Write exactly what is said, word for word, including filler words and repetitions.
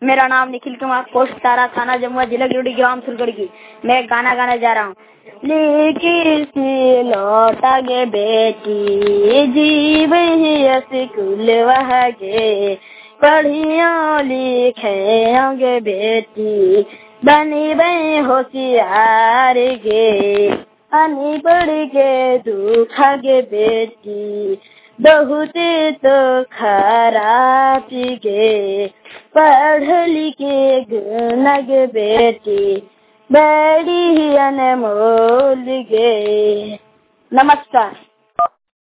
मेरा नाम निखिल कुमार, पोस्ट तारा, थाना जमुआ, जिला गिरिडीह, ग्राम सुरगढ़ की। मैं गाना गाने जा रहा हूँ। लिखी सी लौटा गे बेटी, जीव ही स्कूल वह गे, पढ़ियो लिखे गे बेटी, बनी बे होशियार गे, अनी पढ़ के दुख गे बेटी, बहुत तो खराब गे, पढ़ लिखे गुण गे बेटी, बड़ी अनमोल गे। नमस्कार।